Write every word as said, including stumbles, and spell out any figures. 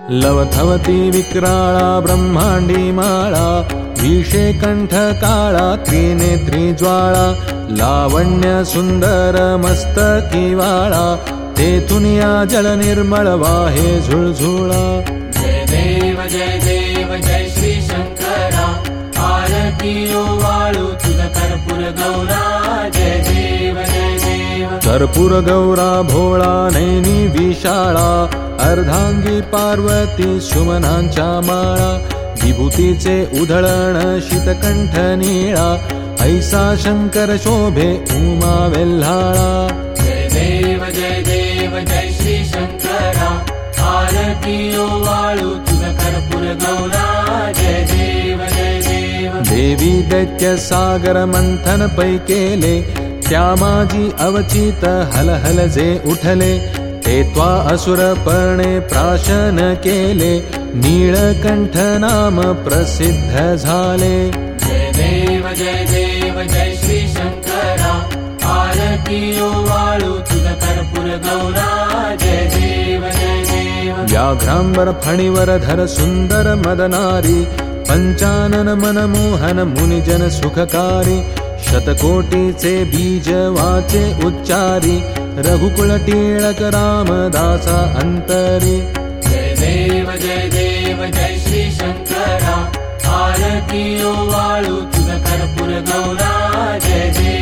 लवथवती विक्राळा ब्रह्मांडी माळा, विषे कंठ काळा त्रिनेत्री ज्वाळा, लावण्य सुंदर मस्तकी वाळा, तेथुनिया जल निर्मळ वाहे झुळझुळा। जय देव जय देव जय श्री शंकरा, आरती ओवाळू तुझ कर्पूर गौरा। जय देव जय देव कर्पूर गौरा भोळा नैनी विशाळा, अर्धांगी पार्वती सुमनांच्या माळा, विभूतीचे उधळण शीतकंठ निळा, ऐसा शंकर शोभे उमा वेल्हाळा। जय देव जय देव जय श्री शंकरा, आरती ओवाळू तुझ कर्पूर गौरा। जय देव जय देव देवी दैत्य सागर मंथन पै केले, त्या माझी अवचित हलहल जे उठले, ते त्वा असुर पर्णे प्राशन केले, नीळकंठ नाम प्रसिद्ध झाले। जय देव जय देव जय श्री शंकरा, आरती ओवाळू तुझ कर्पूर गौरा। जय देव जय देव व्याघ्रांबर फणीवर धर सुंदर मदनारी, पंचानन मनमोहन मुनिजन सुखकारी, शतकोटीचे बीज वाचे उच्चारी, रघुकुल टिळक रामदासा अंतरी। जय देव जय देव जय श्री शंकरा, आरती ओवाळू तुझ कर्पूर गौरा। जय देव